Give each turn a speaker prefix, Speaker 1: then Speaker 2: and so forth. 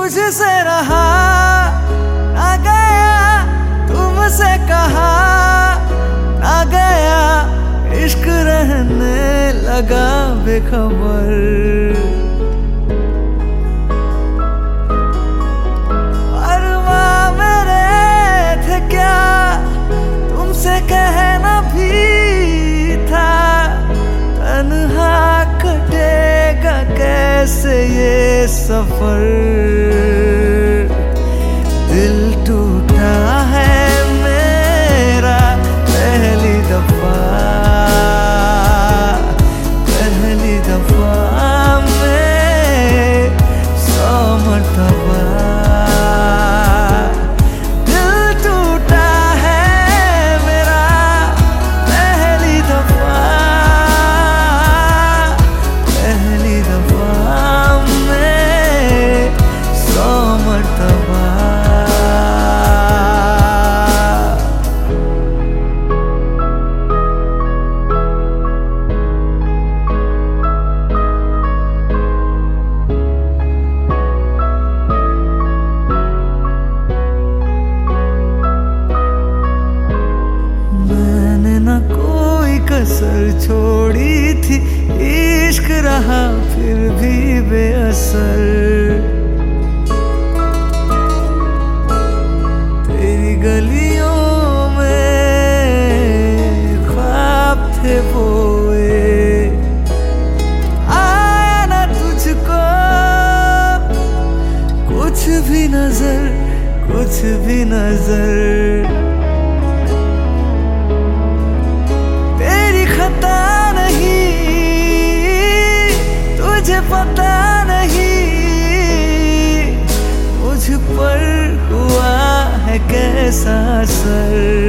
Speaker 1: मुझसे रहा ना गया, तुमसे कहा ना गया, इश्क रहने लगा बेखबर। अरवा मेरे थे क्या, तुमसे कहना भी था, तन्हा कटेगा कैसे ये सफर। दिल टूटा है मेरा पहली दफा, पहली दफा में 100 मरतबा। दिल टूटा है मेरा पहली दफा, पहली दफा में 100 मरतबा। कोई कसर छोड़ी थी, इश्क रहा फिर भी बेअसर। तेरी गलियों में ख्वाब थे बोए, आया ना तुझको कुछ भी नजर, कुछ भी नजर। पता नहीं, तुझे पता नहीं, मुझ पर हुआ है कैसा असर।